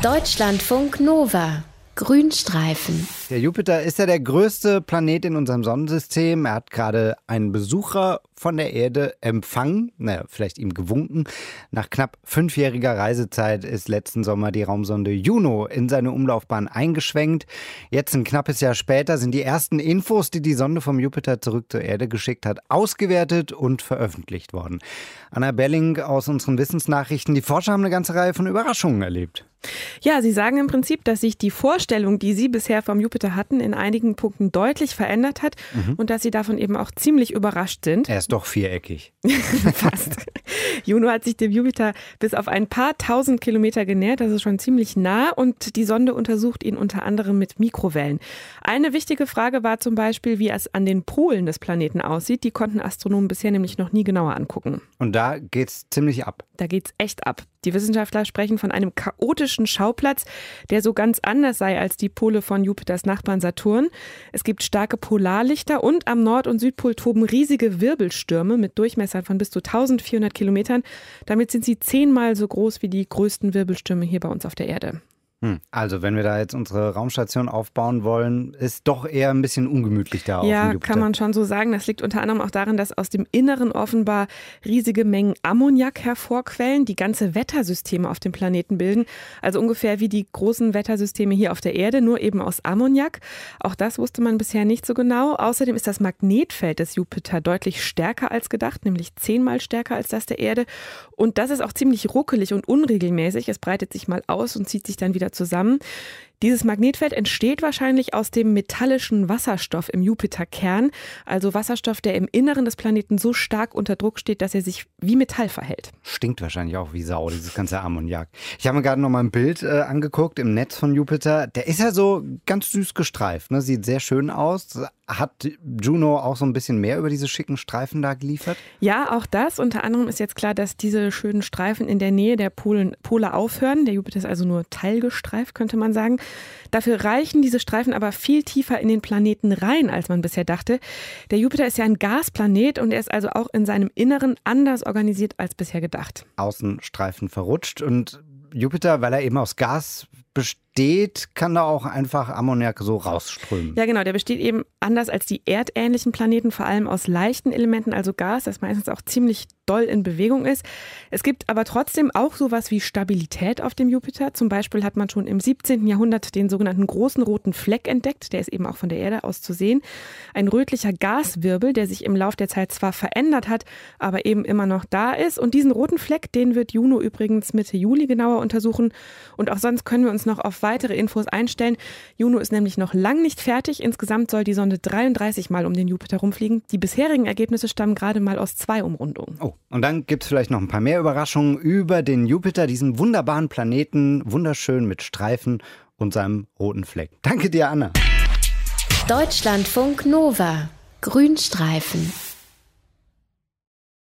Deutschlandfunk Nova. Grünstreifen. Der Jupiter ist ja der größte Planet in unserem Sonnensystem. Er hat gerade einen Besucher von der Erde empfangen, vielleicht ihm gewunken. Nach knapp 5-jähriger Reisezeit ist letzten Sommer die Raumsonde Juno in seine Umlaufbahn eingeschwenkt. Jetzt, ein knappes Jahr später, sind die ersten Infos, die die Sonde vom Jupiter zurück zur Erde geschickt hat, ausgewertet und veröffentlicht worden. Anna Belling aus unseren Wissensnachrichten. Die Forscher haben eine ganze Reihe von Überraschungen erlebt. Ja, sie sagen im Prinzip, dass sich die Vorstellung, die sie bisher vom Jupiter hatten, in einigen Punkten deutlich verändert hat und dass sie davon eben auch ziemlich überrascht sind. Er ist doch viereckig. Fast. Juno hat sich dem Jupiter bis auf ein paar tausend Kilometer genähert, das ist schon ziemlich nah, und die Sonde untersucht ihn unter anderem mit Mikrowellen. Eine wichtige Frage war zum Beispiel, wie es an den Polen des Planeten aussieht. Die konnten Astronomen bisher nämlich noch nie genauer angucken. Und da geht's ziemlich ab. Da geht's echt ab. Die Wissenschaftler sprechen von einem chaotischen Schauplatz, der so ganz anders sei als die Pole von Jupiters Nachbarn Saturn. Es gibt starke Polarlichter und am Nord- und Südpol toben riesige Wirbelstürme mit Durchmessern von bis zu 1400 Kilometern. Damit sind sie 10-mal so groß wie die größten Wirbelstürme hier bei uns auf der Erde. Also, wenn wir da jetzt unsere Raumstation aufbauen wollen, ist doch eher ein bisschen ungemütlich da auf dem Jupiter. Ja, kann man schon so sagen. Das liegt unter anderem auch daran, dass aus dem Inneren offenbar riesige Mengen Ammoniak hervorquellen, die ganze Wettersysteme auf dem Planeten bilden. Also ungefähr wie die großen Wettersysteme hier auf der Erde, nur eben aus Ammoniak. Auch das wusste man bisher nicht so genau. Außerdem ist das Magnetfeld des Jupiter deutlich stärker als gedacht, nämlich 10-mal stärker als das der Erde. Und das ist auch ziemlich ruckelig und unregelmäßig. Es breitet sich mal aus und zieht sich dann wieder zusammen. Dieses Magnetfeld entsteht wahrscheinlich aus dem metallischen Wasserstoff im Jupiterkern, also Wasserstoff, der im Inneren des Planeten so stark unter Druck steht, dass er sich wie Metall verhält. Stinkt wahrscheinlich auch wie Sau, dieses ganze Ammoniak. Ich habe mir gerade noch mal ein Bild angeguckt im Netz von Jupiter. Der ist ja so ganz süß gestreift, ne? Sieht sehr schön aus. Hat Juno auch so ein bisschen mehr über diese schicken Streifen da geliefert? Ja, auch das. Unter anderem ist jetzt klar, dass diese schönen Streifen in der Nähe der Pole aufhören. Der Jupiter ist also nur teilgestreift, könnte man sagen. Dafür reichen diese Streifen aber viel tiefer in den Planeten rein, als man bisher dachte. Der Jupiter ist ja ein Gasplanet und er ist also auch in seinem Inneren anders organisiert als bisher gedacht. Außenstreifen verrutscht und Jupiter, weil er eben aus Gas besteht, kann da auch einfach Ammoniak so rausströmen. Ja, genau. Der besteht eben anders als die erdähnlichen Planeten, vor allem aus leichten Elementen, also Gas, das meistens auch ziemlich doll in Bewegung ist. Es gibt aber trotzdem auch sowas wie Stabilität auf dem Jupiter. Zum Beispiel hat man schon im 17. Jahrhundert den sogenannten großen roten Fleck entdeckt. Der ist eben auch von der Erde aus zu sehen. Ein rötlicher Gaswirbel, der sich im Laufe der Zeit zwar verändert hat, aber eben immer noch da ist. Und diesen roten Fleck, den wird Juno übrigens Mitte Juli genauer untersuchen. Und auch sonst können wir uns noch auf weitere Infos einstellen. Juno ist nämlich noch lang nicht fertig. Insgesamt soll die Sonde 33 Mal um den Jupiter rumfliegen. Die bisherigen Ergebnisse stammen gerade mal aus 2 Umrundungen. Oh, und dann gibt es vielleicht noch ein paar mehr Überraschungen über den Jupiter, diesen wunderbaren Planeten, wunderschön mit Streifen und seinem roten Fleck. Danke dir, Anna. Deutschlandfunk Nova. Grünstreifen.